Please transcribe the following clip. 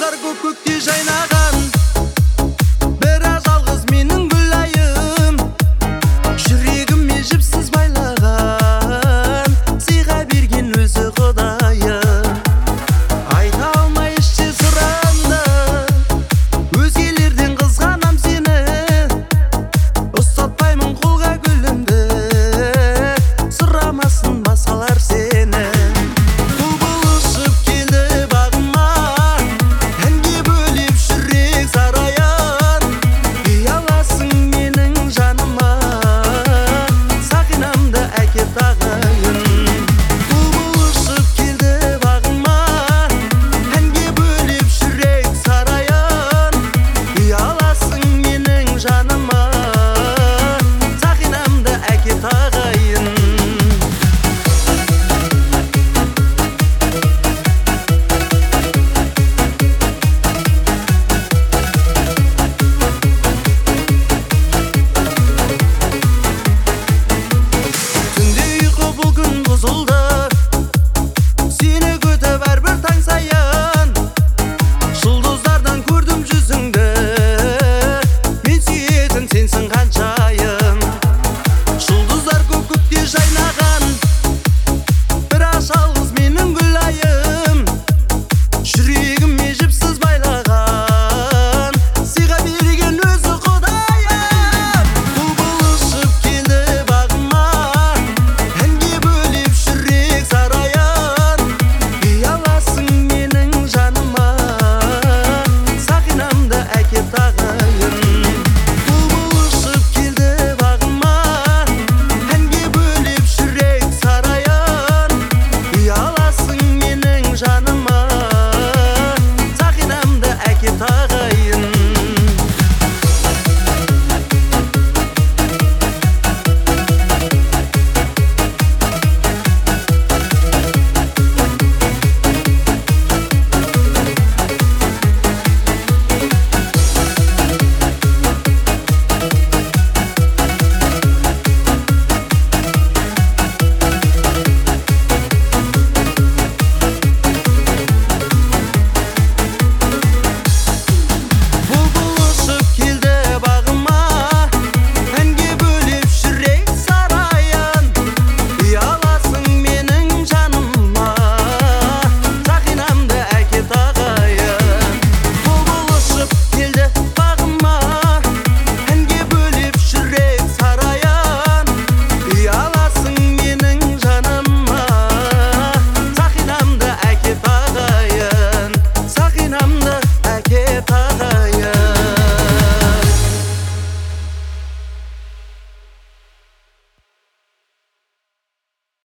жұлдыздар көкте жайнаған, бірақ жалғыз менің гүлайым, жүрегіме жіпсіз байлаған, сыйға берген өзі Құдайым. Айта алмай іште сырымды, өзгелерден қызғанам сені, ұстатпаймын қолға гүлімді, сұрамасын басқалар сені. Сені күтіп әрбір таң сайын, жұлдыздардан көрдім жүзіңді, мен сүйетін сенсің қаншайым. Жұлдыздар көкте жайнаған, бірақ жалғыз менің гүлайым, жүрегім